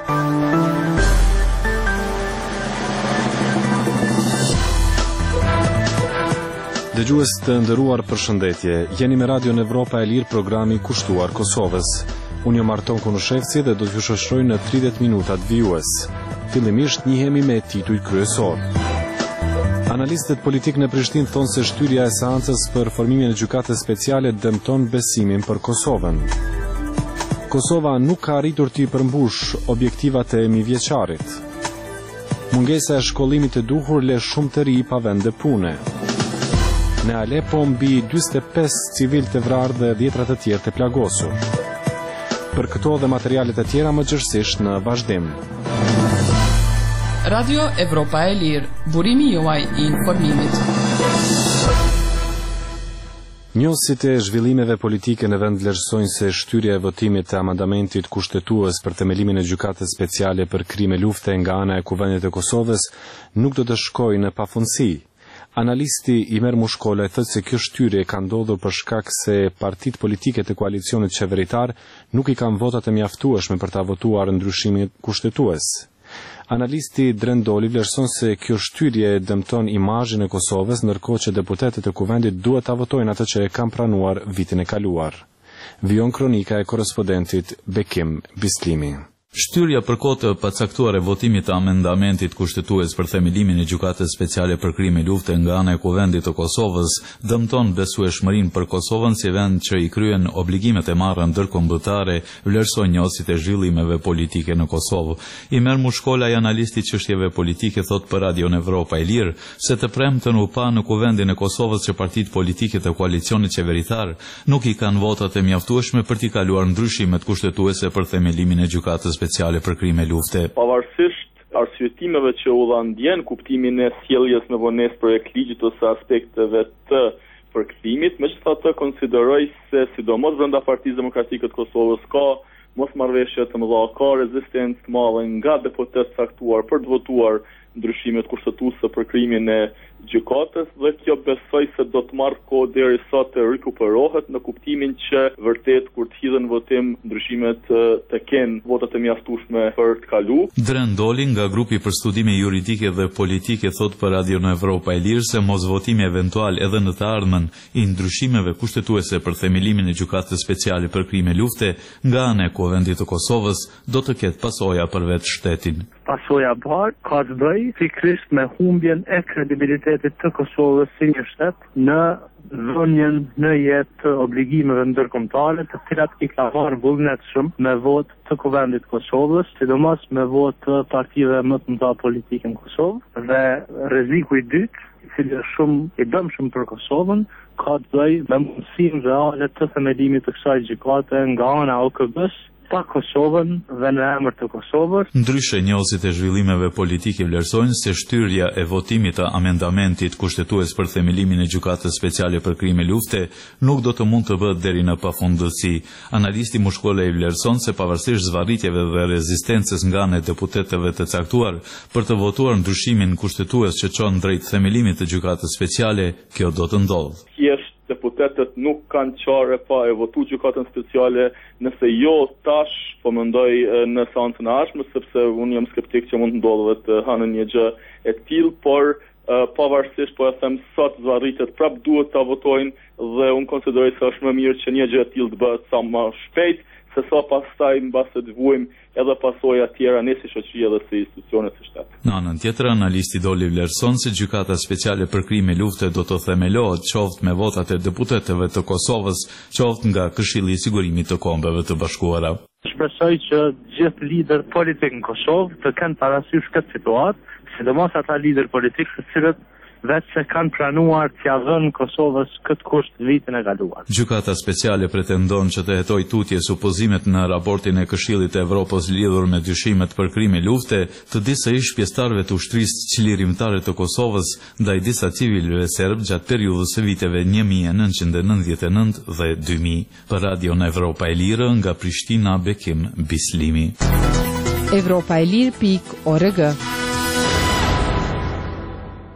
Dëgjues të nderuar, përshëndetje. Jeni me Radion Evropa e Lirë, programi kushtuar Kosovës. Unë jam Arton Konushevci dhe do t'ju shoqëroj në 30 minutat vijues. Fillimisht njihemi me tituj kryesor. Analistët politik në Prishtinë thonë se shtyrja e seancës për formimin e gjykatës speciale dëmton besimin për Kosovën. Kosova nuk ka arritur t'i përmbush objektivat e mijëvjeçarit. Mungesa e shkollimit të duhur le shumë të ri pa vende pune. Në Alepo mbi 45 civil të vrarë dhe 10 të tjerë të plagosur. Për këto dhe materialet e tjera më gjërësisht në vazhdim. Radio Evropa e Lirë, burimi juaj i informimit. Njohësit e zhvillimeve politike në vend vlerësojnë se shtyrja e votimit të amandamentit kushtetues për themelimin e gjykatës speciale për krime lufte nga ana e Kuvendit të Kosovës nuk do të shkojë në pafundësi. Analisti Imer Mushkola thotë se kjo shtyrje ka ndodhur për shkak se partitë politike të koalicionit qeveritar nuk i kanë votat e mjaftueshme për ta votuar ndryshimin kushtetues. Analisti Drendoli vlerëson se kjo shtyrje dëmton imazhin e Kosovës, ndërkohë që deputetët e Kuvendit duhet ta votojnë atë që e kanë pranuar vitin e kaluar. Vijon kronika e korrespondentit Bekim Bislimi. Shtyrja për kohë të pacaktuar e votimit të amendamentit kushtetues për themelimin e gjykatës speciale për krime lufte nga ana e Kuvendit të Kosovës dëmton besueshmërinë për Kosovën si vend që i kryen obligimet e marra ndërkombëtare, vlerësojnë njohësit e zhvillimeve politike në Kosovë. Imer Mushkola, analisti i çështjeve politike, thot për Radion Evropa e Lirë se të premtën u pa në Kuvendin e Kosovës që partitë politike të koalicionit qeveritar nuk i kanë votat e mjaftueshme për t'i kaluar ndryshimet kushtetuese për themelimin e gjykatës speciale për krime lufte. Pavarësisht arsyetimeve që u dhan ndjen kuptimin e sjelljes në vonesë projekt ligjit ose aspekteve të përkthimit, megjithatë konsideroj se sidomos brenda Partisë Demokratike të Kosovës ka mosmarrëveshje të mëdha, ka rezistencë të madhe nga deputetët caktuar për të votuar ndryshimet kushtetuese për krimin e gjykatës dhe kjo besoj se do të marrë kohë derisa të rikuperohet në kuptimin që vërtet kur të hidhen votim ndryshimet të kenë votat e mjaftueshme për të kaluar. Drendoli nga grupi për studime juridike dhe politike thot për Radio në Evropa e Lirë se mosvotimi eventual edhe në të ardhmen i ndryshimeve kushtetuese për themelimin e gjykatës speciale për krime lufte nga ana e Kuvendit të Kosovës do të ketë pasoja për vetë shtetin. Pasoja parë ka të bëjë pikërisht me humbjen e kredibilitetit të Kosovës si një shtet në dhënien në jetë të obligimeve ndërkombëtare, të cilat i ka marrë vullnetshëm me votë të Kuvendit të Kosovës, sidomos me votë të partive më të mëdha politike në Kosovë, dhe rreziku i dytë, i cili është shumë i dëmshëm për Kosovën, ka të bëjë me mundësinë reale të themelimit të kësaj gjykate nga ana e OKB-s pa Kosovën dhe në emër të Kosovës. Ndryshe, njohësit e zhvillimeve politike vlerësojnë se shtyrja e votimit të amendamentit kushtetues për themelimin e gjykatës speciale për krime lufte nuk do të mund të bëhet deri në pafundësi. Analisti Mushkola i vlerëson se pavarësisht zvarritjeve dhe rezistencës nga ana e deputetëve të caktuar për të votuar ndryshimin kushtetues që çon drejt themelimit të gjykatës speciale, kjo do të ndodhë. Deputetët nuk kanë qare pa e votu gjykatën speciale, nëse jo tash, po mendoj në seancën e ardhshme, sepse unë jam skeptik që mund të ndodhë të hanë një gjë e tillë, por pavarësisht po e them sot zvarritet prap duhet ta votojnë dhe unë konsideroj se është më mirë që një gjë e tillë të bëhet sa më shpejt, se sa pastaj mbase të vuajmë edhe pasoja tjera ne si shoqëri edhe si institucionet të shtetit. Në anën tjetër, analisti Doli vlerëson se gjykata speciale për krime lufte do të themelohet qoftë me votat e deputetëve të Kosovës, qoftë nga Këshilli i Sigurimit të Kombeve të Bashkuara. Shpresoj që gjithë lider politik në Kosovë të kenë parasysh këtë situatë, sidomos ata lider politik të cilët vetë se kanë pranuar t'ia dhënë Kosovës këtë kusht vitin e kaluar. Gjykata speciale pretendon që të hetojë tutje supozimet në raportin e Këshillit të Evropës lidhur me dyshimet për krime lufte të disa ish pjesëtarëve të ushtrisë qlirimtare të Kosovës ndaj disa civilëve serb gjatë periudhës së viteve 1999 dhe 2000. Për Radio në Evropa e Lirë nga Prishtina, Bekim Bislimi. Evropaelir.org.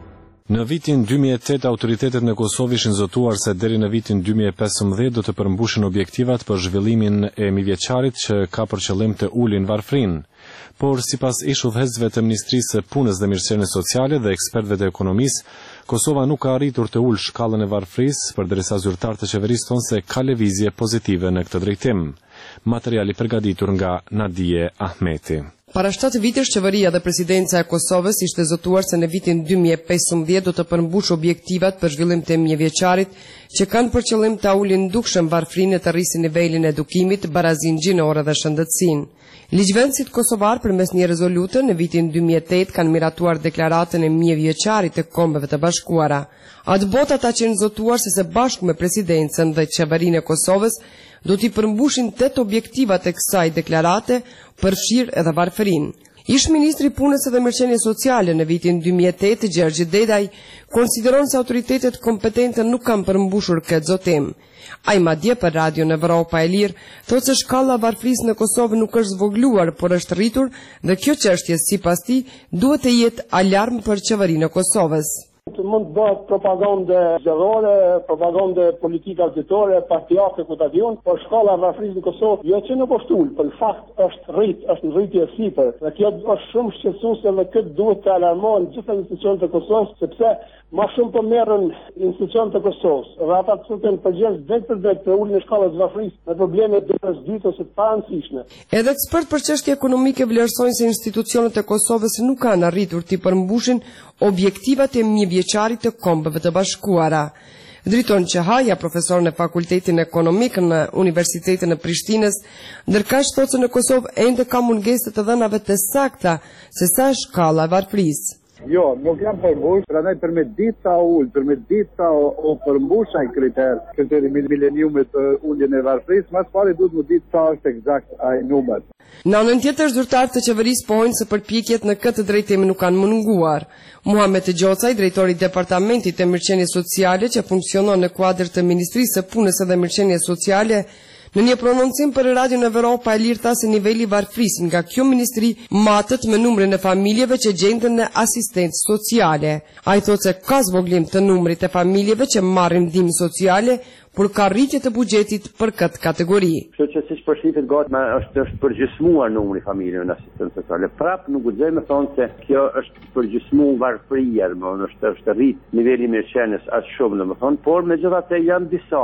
Në vitin 2008, autoritetet në Kosovë ishin zotuar se deri në vitin 2015 do të përmbushin objektivat për zhvillimin e mijëvjeçarit që ka për qëllim të ulin varfrinë. Por sipas ish udhëheqësve të Ministrisë së Punës dhe Mirëqenies Sociale dhe ekspertëve të ekonomisë, Kosova nuk ka arritur të ulë shkallën e varfrisë, përderisa zyrtarët e qeverisë thonë se ka lëvizje pozitive në këtë drejtim. Materiali përgatitur nga Nadije Ahmeti. Para 7 vitesh, qeveria dhe presidenca e Kosovës ishte zotuar se në vitin 2015 do të përmbush objektivat për zhvillim të mijëvjeçarit që kanë për qëllim ta ulin dukshëm varfrinë e të rrisin nivelin e edukimit, barazin gjinore dhe shëndetësinë. Ligjvendësit kosovar përmes një rezolute në vitin 2008 kanë miratuar deklaratën e mijëvjeçarit të Kombeve të Bashkuara. Atë bota ata që janë zotuar se së bashku me presidencën dhe qeverinë e Kosovës do t'i përmbushin 8 objektivat e kësaj deklarate, përfshirë edhe varfërinë. Ish ministri i Punës dhe Mirëqenies Sociale në vitin 2008, Gjergj Dedaj, konsideron se autoritetet kompetente nuk kanë përmbushur këtë zotim. Ai madje për Radio në Evropa e Lirë thotë se shkalla e varfrisë në Kosovë nuk është zvogluar, por është rritur dhe kjo çështje sipas tij duhet të jetë alarm për qeverinë e Kosovës. Mund të bëhet propagandë zgjerrore, propagandë politike auditore, partijake ku ta diun, por shkalla e varfrisë në Kosovë jo që nuk është ulë, por në fakt është në rritje sipër. Dhe kjo është shumë shqetësuese dhe këtë duhet të alarmojnë gjithë institucionet e Kosovës, sepse më shumë po merren institucionet e Kosovës. Dhe ata thonë përgjigj vetë për vetë për uljen e shkallës së varfrisë me probleme ditës ose të parëndësishme. Edhe ekspert për çështje ekonomike vlerësojnë se institucionet e Kosovës nuk kanë arritur të përmbushin objektivat e mijëvjeçarit të Kombeve të Bashkuara. Driton Qehaja, profesor në Fakultetin Ekonomik në Universitetin e Prishtinës, ndërkaq thotë se në Kosovë ende ka mungesë të dhënave të sakta se sa është shkalla e varfrisë. Jo, nuk jam përmbush, prandaj përmet ditë sa ullë, përmet ditë sa o përmbusha i kriteri mileniumit ulljen e varfrisë, mas pari duhet më ditë sa është eksakt ai numër. Në anën tjetër, zyrtarët të qeverisë pohojnë se përpjekjet në këtë drejtim nuk kanë munguar. Muhamet Gjocaj, drejtori i Departamentit të Mirëqenies Sociale që funksionon në kuadër të Ministrisë së Punës dhe Mirëqenies Sociale, në një prononcim për Radio në Evropa e Lirë tha se niveli varfrisë nga kjo ministri matët me numrin e familjeve që gjenden në asistencë sociale. Ai thotë se ka zvoglim të numrit e familjeve që marrin ndihmë sociale, por ka rritje të buxhetit për këtë kategori. Kështu që siç përshifet gati është përgjysmuar numri familjeve në asistencë sociale. Prap nuk guxojmë të thonë se kjo është përgjysmuar varfëria, është rrit niveli i mirëqenies aq shumë, domethënë, por megjithatë janë disa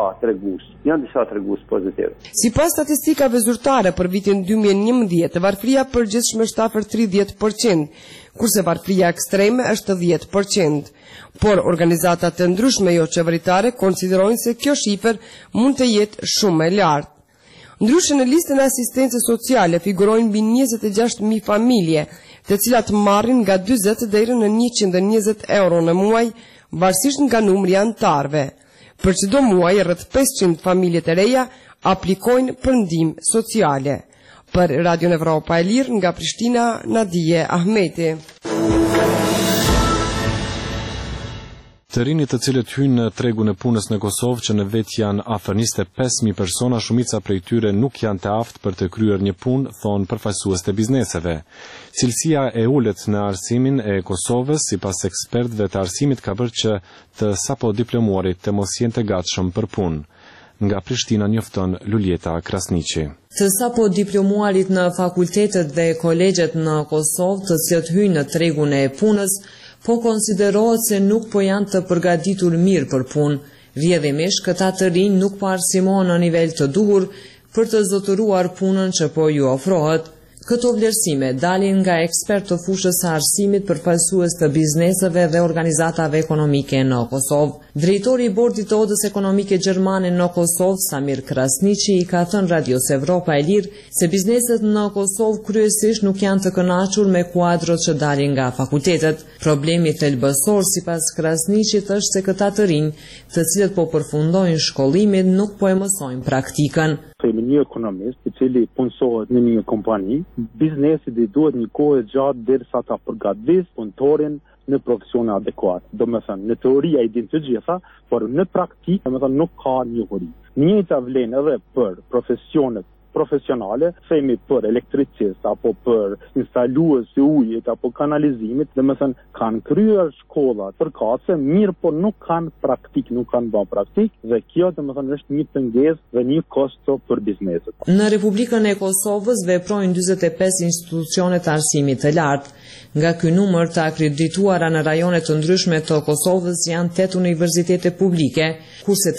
tregues pozitiv. Sipas statistikave zyrtare për vitin 2011, varfëria përgjithshme është afër 30%, kurse varfëria ekstreme është 10%. Por organizata të ndryshme jo qeveritare konsiderojnë se kjo shifër mund të jetë shumë e lartë. Ndryshe në listën e asistencës sociale figurojnë mbi 26.000 familje, të cilat marrin nga 40 deri në 120 euro në muaj, varësisht nga numri i anëtarëve. Për çdo muaj rreth 500 familje të reja aplikojnë për ndihmë sociale. Për Radio Evropa e Lirë nga Prishtina, Nadije Ahmeti. Të rinjt të cilët hyjnë në tregun e punës në Kosovë që në vetë janë afër 25.000 persona, shumica prej tyre nuk janë të aftë për të kryer një punë, thonë përfaqësues të bizneseve. Cilësia e ulët në arsimin e Kosovës, sipas ekspertëve të arsimit, ka bërë që të sapo diplomuarit të mos jenë të gatshëm për punë. Nga Prishtina njofton Luljeta Krasniqi. Të sapo diplomuarit në fakultetet dhe kolegjet në Kosovë, të cilët hyjnë në tregun e punës, po konsiderohet se nuk po janë të përgatitur mirë për punë. Rrjedhimisht këta të rinj nuk po arsimohen në nivel të duhur për të zotëruar punën që po ju ofrohet. Këto vlerësime dalin nga ekspert të fushës së arsimit përfaqësues të bizneseve dhe organizatave ekonomike në Kosovë. Drejtori i Bordit të Odës Ekonomike Gjermane në Kosovë, Samir Krasniqi, i ka thënë Radios Evropa e Lirë se bizneset në Kosovë kryesisht nuk janë të kënaqur me kuadrot që dalin nga fakultetet. Problemi thelbësor sipas Krasniqit është se këta të rinj, të cilët po përfundojnë shkollimin, nuk po e mësojnë praktikën. Kemi një ekonomist i cili punësohet në një kompani, biznesi i duhet një kohë gjatë derisa ta përgatis punëtorin në profesione adekuat. Do me thënë, në teoria i din të gjitha, por në praktikë, do me thënë, nuk ka njohuri. Njëjta vlen edhe për profesionet profesionale, themi për elektricist apo për instalues të ujit apo kanalizimit, domethënë kanë kryer shkolla përkatëse, mirë po nuk kanë praktik, nuk kanë bën praktik dhe kjo domethënë është një pengesë dhe një kosto për bizneset. Në Republikën e Kosovës veprojnë 45 institucione të arsimit të lartë. Nga ky numër të akredituara në rajone të ndryshme të Kosovës janë 8 universitete publike, kurse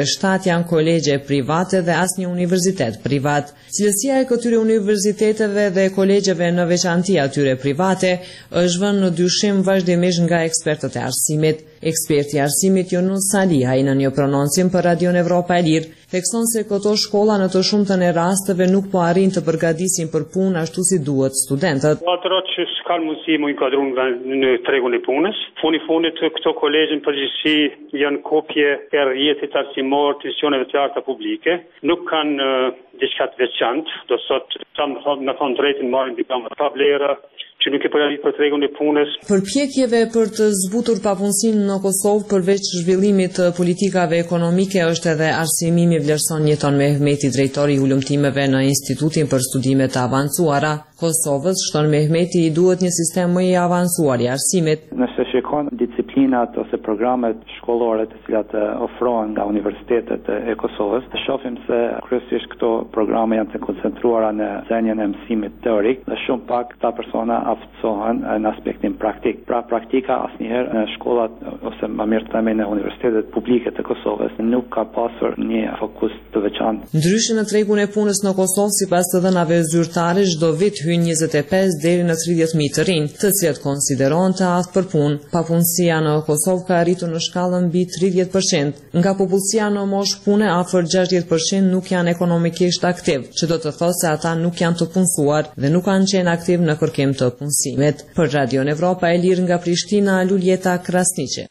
37 janë kolegje private dhe asnjë universitet privat. Cilësia e këtyre universiteteve dhe kolegjeve në veçanti atyre private është vënë në dyshim vazhdimisht nga ekspertët e arsimit. Eksperti i arsimit Yunus Salihaj në një prononcim për Radion Evropa e Lirë thekson se këto shkolla në të shumtën e rasteve nuk po arrin të përgatisin për punë ashtu si duhet studentët. Atëra që s'kan mundësi mu inkuadruar në tregun e punës. Fundit këto kolegje në përgjithësi janë kopje e rrjetit arsimor të institucioneve të larta publike. Nuk kanë diçka të veçantë, do sot në thonë drejtin marrin diploma pa vlera, që nuk e përgatit për tregun e punës. Përpjekjeve për të zbutur papunësinë në Kosovë përveç zhvillimit të politikave ekonomike është edhe arsimimi, vlerëson Jeton Mehmeti, drejtori i ulëmtimeve në Institutin për Studime të Avancuara Kosovës. Shton Mehmeti i duhet një sistem më i avancuar i arsimit. Nëse shikon disciplinat ose programet shkollore të cilat ofrohen nga universitetet e Kosovës, shohim se kryesisht këto programe janë të koncentruara në nxënien e mësimit teorik dhe shumë pak ta persona aftësohen në aspektin praktik. Pra praktika asnjëherë në shkollat ose më mirë të themi në universitetet publike të Kosovës nuk ka pasur një fokus të veçantë. Ndryshe në tregun e punës në Kosovë, sipas të dhënave zyrtare, çdo vit hyn 25 deri në 30.000 të rinj, të cilët konsiderohen të aftë për punë. Papunësia në Kosovë ka arritur në shkallën mbi 30%. Nga popullsia në moshë pune, afër 60% nuk janë ekonomikisht aktiv, që do të thotë se ata nuk janë të punësuar dhe nuk kanë qenë aktiv në kërkim të punësimit. Për Radion Evropa e Lirë nga Prishtina, Luljeta Krasniqe.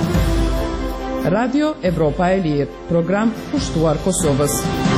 Radio Evropa e Lirë, program kushtuar Kosovës.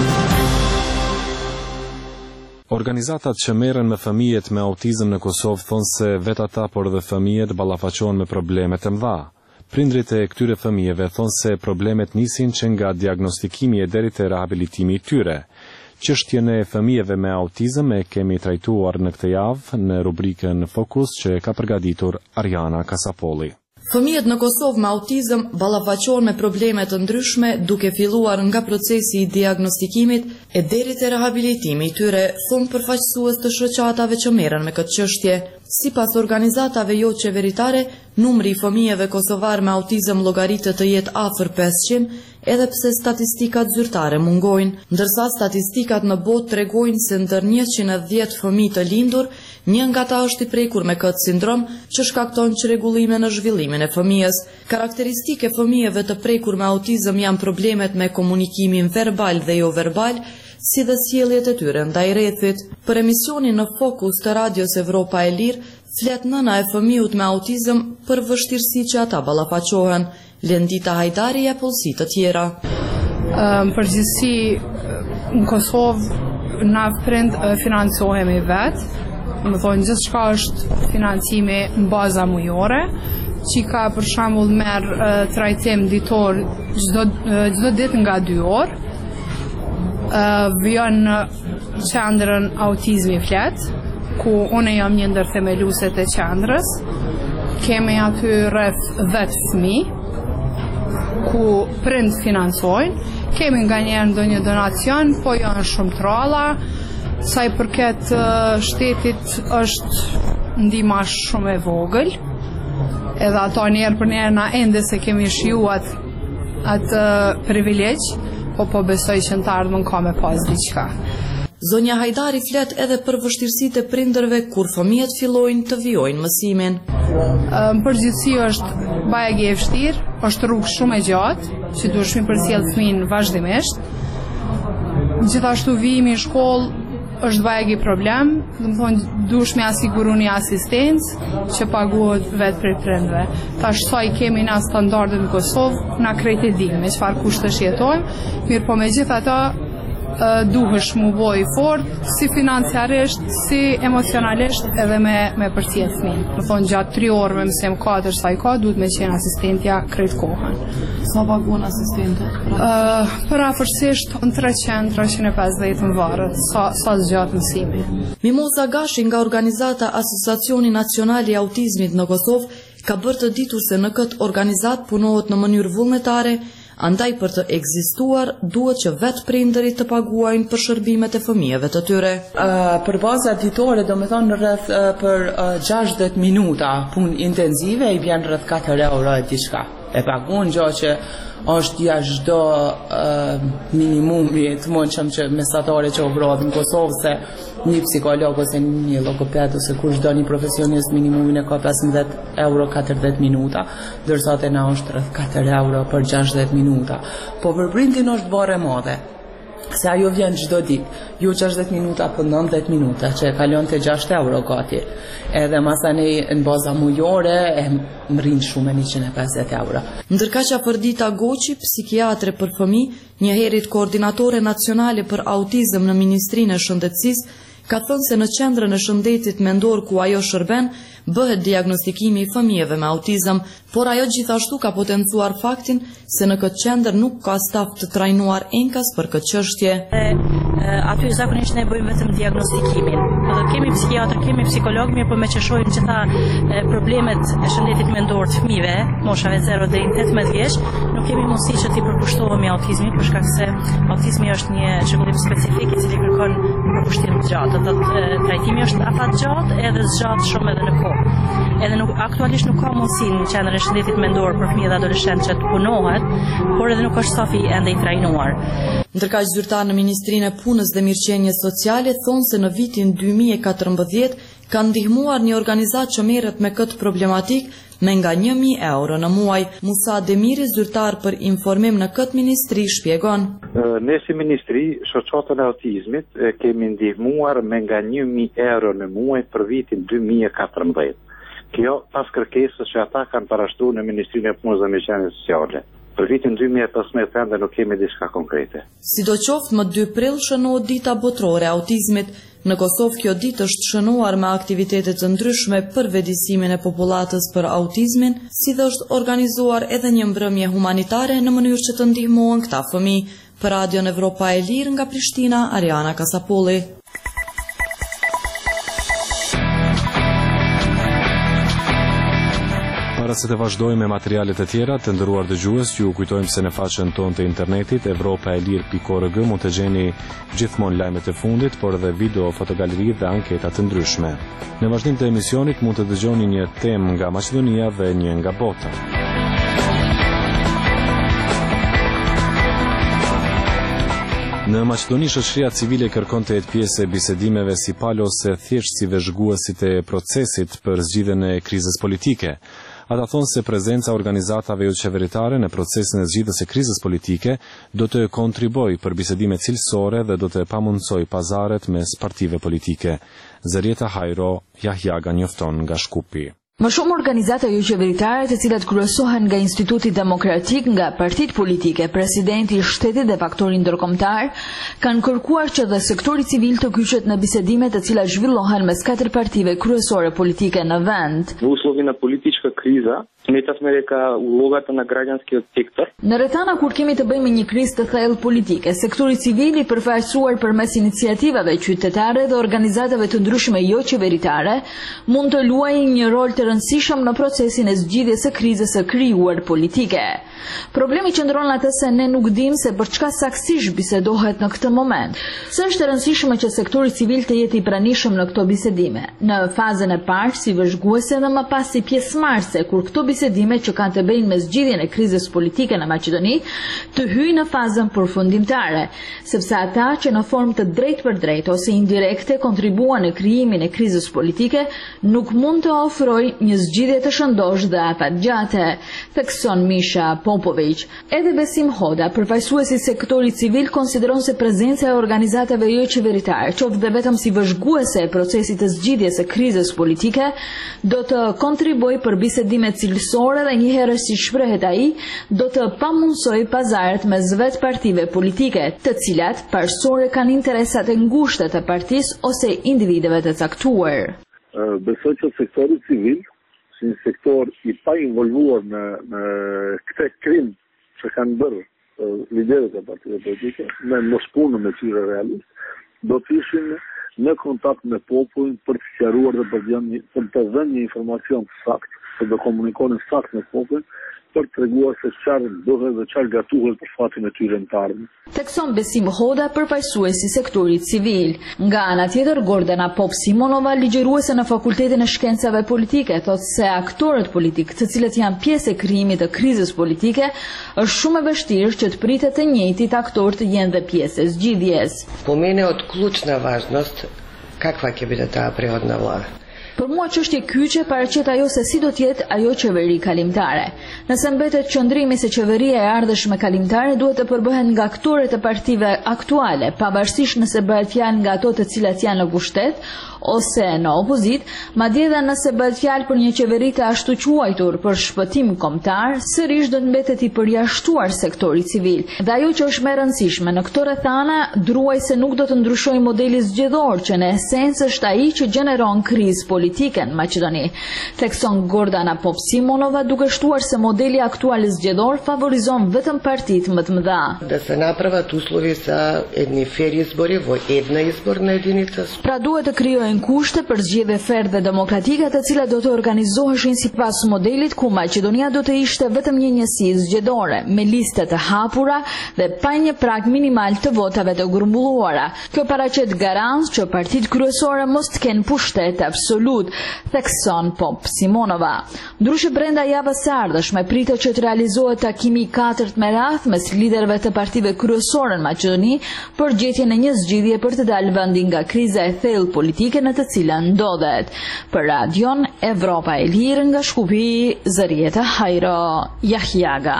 Organizatat që merren me fëmijët me autizëm në Kosovë thonë se vetë ata por dhe fëmijët ballafaqohen me probleme të mëdha. Prindrit e këtyre fëmijëve thonë se problemet nisin që nga diagnostikimi e deri te rehabilitimi i tyre. Çështjen e fëmijëve me autizëm e kemi trajtuar në këtë javë në rubrikën Fokus që ka përgatitur Ariana Kasapolli. Fëmijët në Kosovë me autizëm ballafaqohen me probleme të ndryshme, duke filluar nga procesi i diagnostikimit e deri te rehabilitimi i tyre, thonë përfaqësues të shoqatave që merren me këtë çështje. Sipas organizatave jo qeveritare, numri i fëmijëve kosovar me autizëm llogaritet të jetë afër 500, edhe pse statistikat zyrtare mungojnë, ndërsa statistikat në botë tregojnë se ndër 110 fëmijë të lindur, një nga ta është i prekur me këtë sindrom që shkakton çrregullime në zhvillimin e fëmijës. Karakteristike fëmijëve të prekur me autizëm janë problemet me komunikimin verbal dhe jo verbal, si dhe sjelljet e tyre ndaj rrethit. Për emisionin në Fokus të Radios Evropa e Lirë, flet nëna e fëmijët me autizëm për vështirësitë që ata ballafaqohen. Lendita Hajdari e pollësi të tjera. Përgjithësi në Kosovë na prind financohemi vetë, më thonë gjithçka është financimi në baza mujore, që ka për shembull merr trajtim ditor çdo ditë nga 2 orë. Vjen në qendrën Autizmi Flet, ku unë jam një ndër themeluesit e qendrës. Kemi aty rreth 10 fëmijë ku prind financojnë. Kemi nganjëherë ndonjë donacion, po janë shumë tralla. Sa i përket shtetit është ndihma shumë e vogël. Edhe ato njerë për njerë na ende se kemi shijuat atë privilegj, po besoj që në të ardhmen ka me pas diçka. Zonja Hajdari flet edhe për vështirësitë e prindërve kur fëmijët fillojnë të vijojnë mësimin. Në përgjithësi është bajegi e vështirë, është rrugë shumë e gjatë, që duhet mi përcjell fëmin vazhdimisht. Gjithashtu vijimi në shkollë është bajegi problem, do të thonë duhet mi asiguru një asistencë që paguhet vetë prej prindërve. Tash sa i kemi na standardet në Kosovë, na krejt e dimë me çfarë kushtesh jetojmë, mirë po megjithatë duhesh mu boj fort, si financiarisht, si emocionalisht edhe me përcjell fëmin. Më thonë gjatë 3 orëve mësim 4 sa i ka, duhet me qenë asistentja krejt kohën. Sa paguan asistentët? Për afërsisht në 300-350 në varët, sa zgjatë mësimi. Mimoza Gashi nga organizata Asociacioni Nacional i Autizmit në Kosovë ka bërë të ditur se në këtë organizat punohet në mënyrë vullnetare, andaj për të ekzistuar duhet që vetë prindërit të paguajnë për shërbimet e fëmijëve të tyre. Për baza ditore, do me thonë rreth për 60 minuta punë intenzive i bjen rreth 4 euro e diçka. E paguën gjo që është jashtë minimumi të mundshëm që mesatare që ofrohet në Kosovë, se një psikolog ose një logoped ose kush do një profesionist minimumin e ka 15 euro 40 minuta, dërsa te na është rreth 4 euro për 60 minuta. Po për prindin është bare madhe, se ajo vjen çdo ditë, ju 60 minuta për 90 minuta, që e kalon të 6 euro gati. Edhe masani në baza mujore e mrin shumë e 150 euro. Ndërkaq Afërdita Goqi, psikiatre për fëmijë, njëherët koordinatore nacionale për autizëm në Ministrinë e Shëndetësisë, ka thënë se në qendrën e shëndetit mendor ku ajo shërben, bëhet diagnostikimi i fëmijëve me autizëm, por ajo gjithashtu ka potencuar faktin se në këtë qendër nuk ka staf të trajnuar enkas për këtë çështje. Aty zakonisht ne bëjmë vetëm diagnostikimin. Kemi psikiatër, kemi psikolog, mirë po me që shohim që problemet e shëndetit mendor të fëmijëve, moshave 0 deri në 18 vjeç, nuk kemi mundësi që t'i përkushtohemi autizmit, për shkak se autizmi është një çështje specifike i cili kërkon përkushtim të gjatë. Trajtimi është afat gjatë edhe zgjat shumë edhe në kohë. Edhe aktualisht nuk ka mundësi në qendrën e shëndetit mendor për fëmijë dhe adoleshentë që të punohet, por edhe nuk është stafi ende i trajnuar. Ndërkaq zyrtar në Ministrinë e Punës dhe Mirëqenies Sociale thonë se në vitin 2014 kanë ndihmuar një organizat që merret me këtë problematik me nga 1.000 euro në muaj. Musa Demiri, zyrtar për informim në këtë ministri, shpjegon. Ne si ministri, shoqatën e autizmit, kemi ndihmuar me nga 1.000 euro në muaj për vitin 2014. Kjo pas kërkesës që ata kanë parashtu në Ministrinë e Punës dhe Mirëqenies Sociale. Për vitin 2015 ende nuk kemi diçka konkrete. Sidoqoftë më 2 prill shënohet dita botërore e autizmit. Në Kosovë kjo ditë është shënuar me aktivitete të ndryshme për vetëdijsimin e popullatës për autizmin, si dhe është organizuar edhe një mbrëmje humanitare në mënyrë që të ndihmohen këta fëmijë. Për Radion Evropa e Lirë nga Prishtina, Ariana Kasapolli. Para se të vazhdojmë me materialet e tjera, të nderuar dëgjues, ju kujtojmë se në faqen tonë të internetit evropaelir.org mund të gjeni gjithmonë lajmet e fundit, por edhe video, fotogaleri dhe anketa të ndryshme. Në vazhdim të emisionit mund të dëgjoni një temë nga Maqedonia dhe një nga bota. Në Maqedoni, shoqëria civile kërkon të jetë pjesë e bisedimeve si palo ose thjesht si vëzhguesit e procesit për zgjidhjen e krizës politike. Ata thonë se prezenca organizatave jo qeveritare në procesin e zgjidhjes së krizës politike do të kontribuojë për bisedime cilësore dhe do të pamundsojë pazaret mes partive politike. Zerieta Hajro, Jahjaga njofton nga Shkupi. Më shumë organizata jo qeveritare, të cilat kryesohen nga Instituti Demokratik, nga partitë politike, presidenti i shtetit dhe faktori ndërkombëtar, kanë kërkuar që dhe sektori civil të kyqet në bisedime të cilat zhvillohen mes 4 partive kryesore politike në vend. Në uslovina politička kriza, smetavme reka ulogata na građanski sektor. Në rretana kur kemi të bëjmë një krizë të thellë politike, sektori civil i përfaqësuar përmes iniciativave qytetare dhe organizatave të ndryshme jo qeveritare mund të luajë një rol të rëndësishëm në procesin e zgjidhjes së krizës së krijuar politike. Problemi qëndron atë se ne nuk dimë se për çka saktësisht bisedohet në këtë moment. Së është e rëndësishme që sektori civil të jetë i pranishëm në këto bisedime. Në fazën e parë si vëzhguese dhe më pas si pjesëmarrëse, kur këto bisedime që kanë të bëjnë me zgjidhjen e krizës politike në Maqedoni të hyjnë në fazën përfundimtare, sepse ata që në formë të drejtë për drejtë ose indirekte kontribuan në krijimin e krizës politike nuk mund të ofrojnë një zgjidhje të shëndosh dhe afatgjate, thekson Misha Popović. Edhe Besim Hoda, përfaqësuesi i sektorit civil, konsideron se prezenca e organizatave jo qeveritare, qoftë dhe vetëm si vëzhguese e procesit të zgjidhjes së krizës politike, do të kontribuojë për bisedime posedimet cilësore dhe njëherë si shprehet ai, do të pamundsoj pazaret mes vetë partive politike, të cilat parsore kanë interesat e ngushta të partisë ose individëve të caktuar. Besoj që sektori civil, si një sektor i pa involvuar në këte krim që kanë bërë liderët e partive politike, me mos punën me tyre realist, do të ishin në kontakt me popullin për të sqaruar dhe për të dhënë një informacion sakt, për të komunikonin sakt me popullin, për të treguar se çfarë bëhet dhe çfarë gatuhet për fatin e tyre në të ardhmen. Thekson Besim Hoda, përfaqësuesi i sektorit civil. Nga ana tjetër, Gordana Pop-Simonova, ligjëruese në Fakultetin e Shkencave Politike, thotë se aktorët politikë, të cilët janë pjesë e krijimit të krizës politike, është shumë e vështirë që të pritet të njëjtit aktor të jenë dhe pjesë e zgjidhjes. Po mene od ključna važnost kakva će biti ta prihodna vlada. Për mua çështje kyçe paraqet ajo se si do të jetë ajo qeveri kalimtare. Nëse mbetet qëndrimi se qeveria e ardhshme kalimtare duhet të përbëhet nga aktorët e partive aktuale, pavarësisht nëse bëhet fjalë nga ato të cilat janë në pushtet ose në opozit, madje edhe nëse bëhet fjalë për një qeveri të ashtu quajtur për shpëtim kombëtar, sërish do të mbetet i përjashtuar sektori civil. Dhe ajo që është më e rëndësishme në këto rrethana, druaj se nuk do të ndryshojë modeli zgjedhor që në esencë është ai që gjeneron krizë politike në Maqedoni. Thekson Gordana Pop-Simonova, duke shtuar se modeli aktual zgjedhor favorizon vetëm partitë më të mëdha. Da se napravат uslovi za jedni fer izbori, jedna izborna jedinica. Pra duhet të krijohen kushte për zgjedhje fer dhe demokratike, të cilat do të organizoheshin sipas modelit ku Maqedonia do të ishte vetëm një njësi zgjedhore, me liste të hapura dhe pa një prag minimal të votave të grumbulluara. Kjo paraqet garancë që partitë kryesore mos të kenë pushtet absolut, thekson Pop-Simonova. Ndryshe brenda javës së ardhshme pritet që të realizohet takimi i katërt me radhë mes liderëve të partive kryesore në Maqedoni për gjetjen e një zgjidhje për të dalë vendi nga kriza e thellë politike në të cilën ndodhet. Për Radion Evropa e Lirë nga Shkupi, Zërieta Hajro Jahjaga.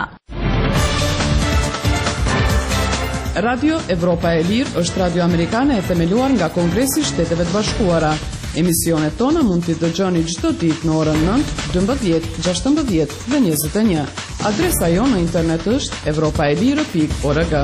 Radio Evropa e Lirë është radio amerikane e themeluar nga Kongresi i Shteteve të Bashkuara. Emisionet tona mund t'i dëgjoni çdo ditë në orën 9, 12, 16 dhe 21. Adresa jonë në internet është europaelire.org.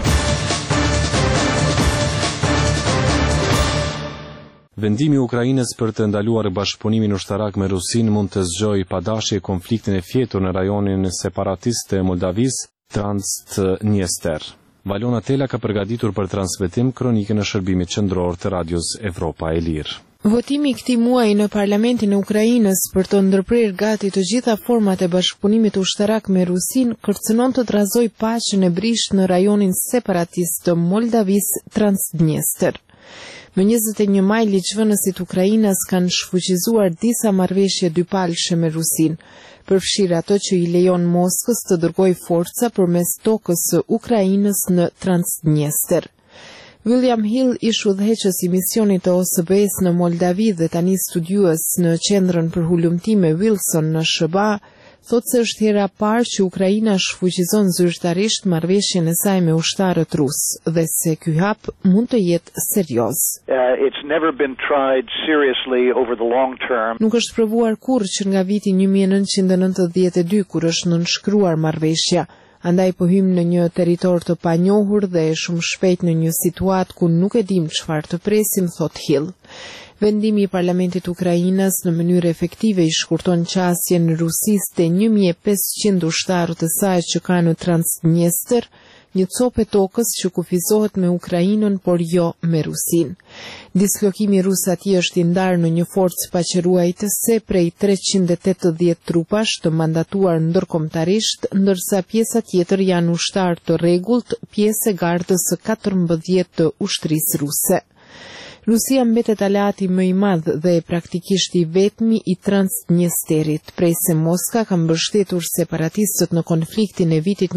Vendimi i Ukrainës për të ndaluar bashkëpunimin ushtarak me Rusinë mund të zgjojë padashje konfliktin e fjetur në rajonin separatist të Moldavisë, Transdniester. Valona Tela ka përgatitur për transmetim kronikën e shërbimit qendror të Radios Evropa e Lirë. Votimi i këtij muaji në Parlamentin e Ukrainës për të ndërprer gati të gjitha format e bashkëpunimit ushtarak me Rusinë kërcënon të trazojë paqen e brisht në rajonin separatist të Moldavisë, Transdniester. Më 21 maj, ligjvënësit Ukrainas kanë shfuqizuar disa marrëveshje dypalëshe me Rusinë, përfshirë ato që i lejon Moskës të dërgojë forca përmes tokës së Ukrainës në Transdniester. William Hill, ish udhëheqës i misionit të OSBE-s në Moldavi dhe tani studiues në qendrën për hulumtime Wilson në SBA, thotë se është hera parë që Ukraina shfuqizon zyrtarisht marrëveshjen e saj me ushtarët rusë dhe se ky hap mund të jetë serioz. It's never been tried seriously over the long term. Nuk është provuar kurrë që nga viti 1992 kur është nënshkruar marrëveshja. Andaj po hym në një territor të panjohur dhe shumë shpejt në një situatë ku nuk e dim çfarë të presim, thot Hill. Vendimi i Parlamentit Ukrainas në mënyrë efektive i shkurton qasjen në Rusisë te 1500 ushtarë të saj që ka në Transdniester, një copë tokës që kufizohet me Ukrainën por jo me Rusinë. Dislokimi rus atje është i ndarë në një forcë paqëruajtëse prej 380 trupash të mandatuar ndërkombëtarisht, ndërsa pjesa tjetër janë ushtarë të rregullt, pjesë e gardës së 14 të ushtrisë ruse. Rusia mbetet aleati më i madh dhe praktikisht i vetmi i Transdniesterit, prej se Moska ka mbështetur separatistët në konfliktin e vitit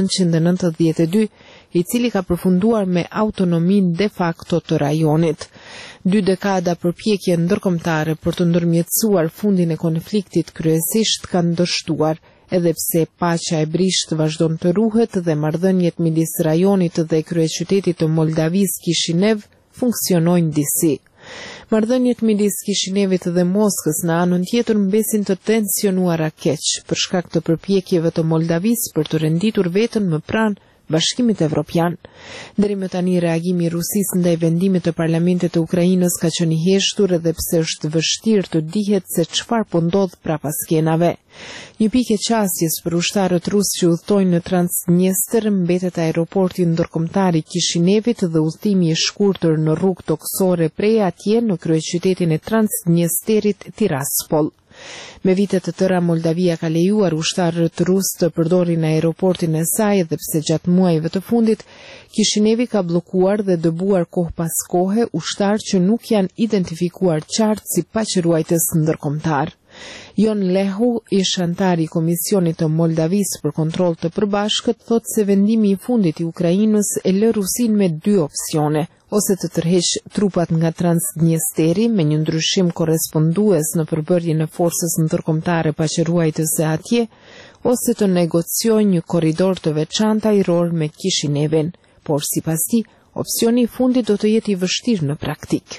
1992, i cili ka përfunduar me autonominë de facto të rajonit. 2 dekada përpjekje ndërkombëtare për të ndërmjetësuar fundin e konfliktit kryesisht kanë dështuar, edhe pse paqja e brisht vazhdon të ruhet dhe marrëdhëniet midis rajonit dhe kryeqytetit të Moldavisë Kishinev funksionojnë disi. Marrëdhëniet midis Kishinevit dhe Moskës në anën tjetër mbesin të tensionuara keq për shkak të përpjekjeve të Moldavisë për të renditur veten më pranë Bashkimit Evropian. Deri më tani reagimi i Rusisë ndaj vendimit të parlamentit të Ukrainës ka qenë i heshtur edhe pse është vështirë të dihet se çfarë po ndodh prapas skenave. Një pikë e qasjes për ushtarët rusë që udhtojnë në Transnjestër mbetet aeroporti ndërkombëtar i Kishinevit dhe udhëtimi i shkurtër në rrugë toksore prej atje në kryeqytetin e Transnjesterit Tiraspol. Me vite të tëra Moldavia ka lejuar ushtarët rusë të përdorin aeroportin e saj dhe pse gjatë muajve të fundit Kishinevi ka bllokuar dhe dëbuar kohë pas kohe ushtarë që nuk janë identifikuar qartë si paqëruajtës ndërkombëtar. Jon Lehu, ish antar i Komisionit të Moldavisë për kontroll të përbashkët, thotë se vendimi i fundit i Ukrainës e lë Rusinë me dy opsione: ose të tërheq trupat nga Transnjesteri me një ndryshim korrespondues në përbërjen e forcës ndërkombëtare paqëruajtëse atje, ose të negociojë një korridor të veçantë ajror me Kishinevin, por sipas tij, opsioni i fundit do të jetë i vështirë në praktik.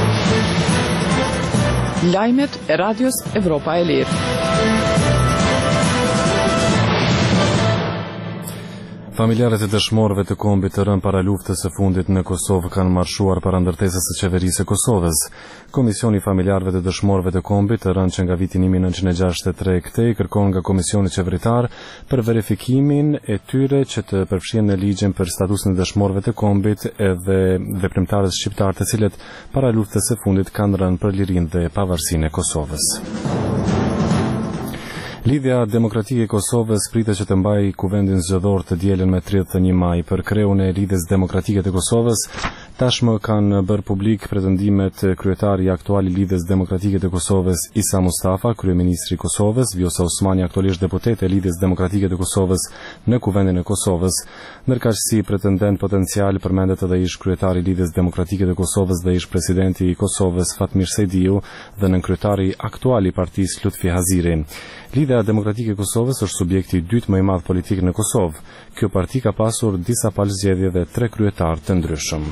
Lajmet e Radios Evropa e Lirë. Familjarët e dëshmorëve të kombit të rënë para luftës së fundit në Kosovë kanë marshuar para ndërtesës së qeverisë së Kosovës. Komisioni i familjarëve të dëshmorëve të kombit të rënë që nga viti 1963 këtej kërkon nga Komisioni Qeveritar për verifikimin e tyre që të përfshihen në ligjin për statusin e dëshmorëve të kombit edhe veprimtarët shqiptar të cilët para luftës së fundit kanë rënë për lirinë dhe pavarësinë e Kosovës. Lidhja Demokratike e Kosovës pritet që të mbajë kuvendin zgjedhor të dielën me 31 maj për kreun e Lidhjes Demokratike të Kosovës. Tashmë kanë bërë publik pretendimet kryetari aktual i Lidhjes Demokratike të Kosovës Isa Mustafa, kryeministri i Kosovës, Vjosa Osmani, aktualisht deputet e Lidhjes Demokratike të Kosovës në kuvendin e Kosovës, ndërkaq si pretendent potencial përmendet edhe ish kryetari i Lidhjes Demokratike të Kosovës dhe ish presidenti i Kosovës Fatmir Sejdiu dhe nënkryetari aktual i partisë Lutfi Haziri. Lidhja Demokratike e Kosovës është subjekti i dytë më i madh politik në Kosovë. Kjo parti ka pasur disa palëzgjedhje dhe 3 kryetarë të ndryshëm.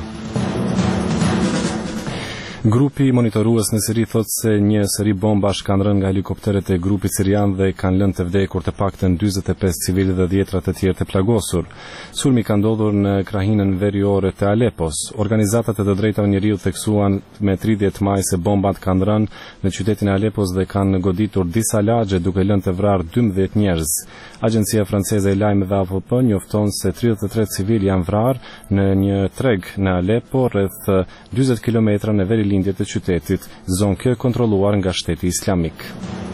Grupi monitorues në Siri thotë se një seri bombash kanë rënë nga helikopteret e grupit sirian dhe kanë lënë të vdekur të paktën 45 civilë dhe 10 të tjerë të plagosur. Sulmi ka ndodhur në krahinën veriore të Alepos. Organizatat e të drejtave njeriut theksuan me 30 maj se bombat kanë rënë në qytetin e Alepos dhe kanë goditur disa lagje duke lënë të vrarë 12 njerëz. Agjencia franceze e lajmeve AFP njofton se 33 civil janë vrarë në një treg në Alepo rreth 40 kilometra në veri lindje të qytetit, zonë që kontrolluar nga Shteti Islamik.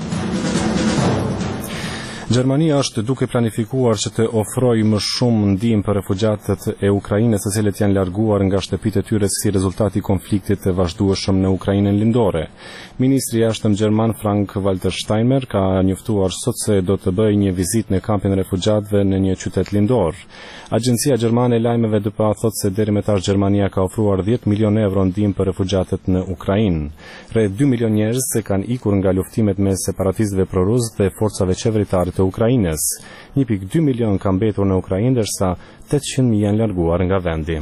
Gjermania është duke planifikuar që të ofrojë më shumë ndihmë për refugjatët e Ukrainës të cilët janë larguar nga shtëpitë e tyre si rezultat i konfliktit të vazhdueshëm në Ukrainën lindore. Ministri i jashtëm gjerman Frank-Walter Steinmeier ka njoftuar sot se do të bëjë një vizitë në kampin e refugjatëve në një qytet lindor. Agjencia gjermane e lajmeve DPA thotë se deri më tash Gjermania ka ofruar 10 milionë euro ndihmë për refugjatët në Ukrainë. Rreth 2 milionë njerëz kanë ikur nga luftimet mes separatistëve prorus dhe forcave qeveritare të Ukrainës. 1.2 milion kanë mbetur në Ukrainë, ndërsa 800.000 janë larguar nga vendi.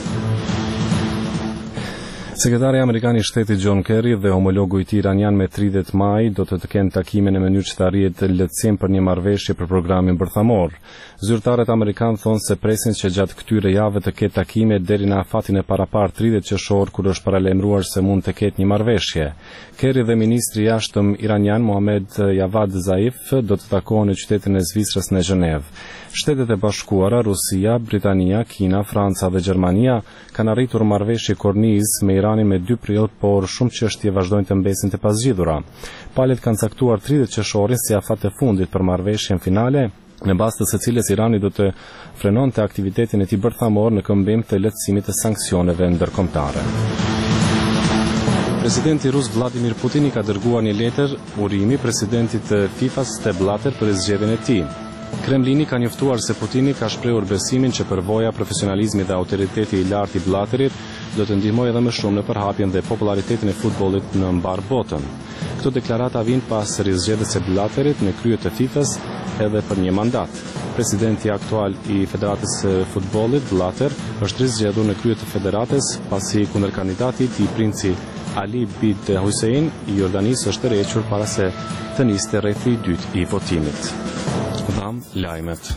Sekretari amerikan i shtetit John Kerry dhe homologu i tij iranian me 30 maj do të kenë takimin në mënyrë që të arrihet lehtësim për një marrëveshje për programin bërthamor. Zyrtarët amerikanë thonë se presin që gjatë këtyre javëve të ketë takime deri në afatin e parapar 30 qershor kur është paralajmëruar se mund të ketë një marrëveshje. Kerry dhe ministri i jashtëm iranian Mohamed Javad Zarif do të takohen në qytetin e Zvicrës në Gjenevë. Shtetet e Bashkuara, Rusia, Britania, Kina, Franca dhe Gjermania kanë arritur marrëveshje kornizë me Iranin me 2 prill, por shumë çështje vazhdojnë të mbesin të pasgjidhura. Palët kanë caktuar 30 qershorin si afat e fundit për marrëveshjen finale, në bazë të së cilës Irani do të frenonte aktivitetin e tij bërthamor në këmbim të lehtësimit të sanksioneve ndërkombëtare. Presidenti rus Vladimir Putin i ka dërguar një letër urimi presidentit të FIFA-s Sepp Blatter për zgjedhjen e tij. Kremlini ka njoftuar se Putini ka shprehur besimin që përvoja, profesionalizmi dhe autoriteti i lartë i Blatterit do të ndihmojë edhe më shumë në përhapjen dhe popularitetin e futbollit në mbar botën. Këto deklarata vijnë pas rizgjedhjes së Blatterit në krye të FIFA-s edhe për një mandat. Presidenti aktual i Federatës së Futbollit, Blatter, është rizgjedhur në krye të federatës pasi kundërkandidati i tij, princi Ali Bid Hussein i Jordanisë është tërhequr para se të niste rrethi i dytë i votimit. Dham lajmet.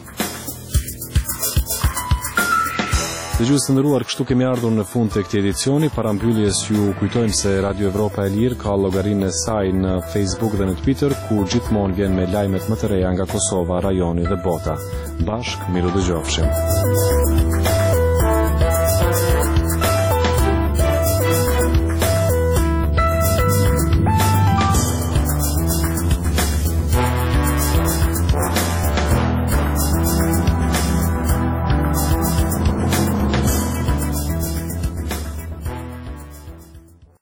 Dëgjues të nderuar, kështu kemi ardhur në fund të këtij edicioni. Para mbylljes ju kujtojmë se Radio Evropa e Lirë ka llogarinë e saj në Facebook dhe në Twitter, ku gjithmonë vjen me lajmet më të reja nga Kosova, rajoni dhe bota. Bashk, miru dëgjofshim.